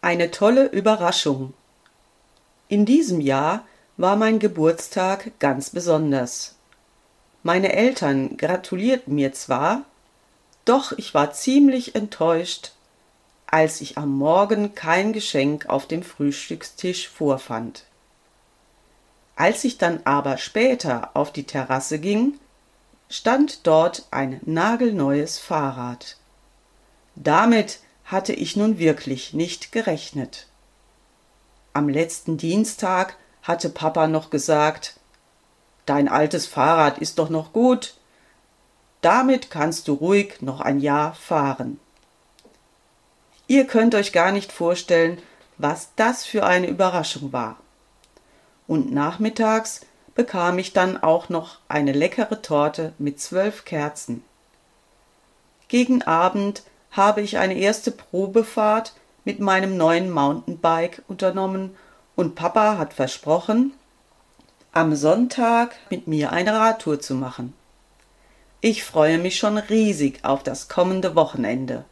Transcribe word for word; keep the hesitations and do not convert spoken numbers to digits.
Eine tolle Überraschung. In diesem Jahr war mein Geburtstag ganz besonders. Meine Eltern gratulierten mir zwar, doch ich war ziemlich enttäuscht, als ich am Morgen kein Geschenk auf dem Frühstückstisch vorfand. Als ich dann aber später auf die Terrasse ging, stand dort ein nagelneues Fahrrad. Damit hatte ich nun wirklich nicht gerechnet. Am letzten Dienstag hatte Papa noch gesagt: »Dein altes Fahrrad ist doch noch gut. Damit kannst du ruhig noch ein Jahr fahren.« Ihr könnt euch gar nicht vorstellen, was das für eine Überraschung war. Und nachmittags bekam ich dann auch noch eine leckere Torte mit zwölf Kerzen. Gegen Abend habe ich eine erste Probefahrt mit meinem neuen Mountainbike unternommen und Papa hat versprochen, am Sonntag mit mir eine Radtour zu machen. Ich freue mich schon riesig auf das kommende Wochenende.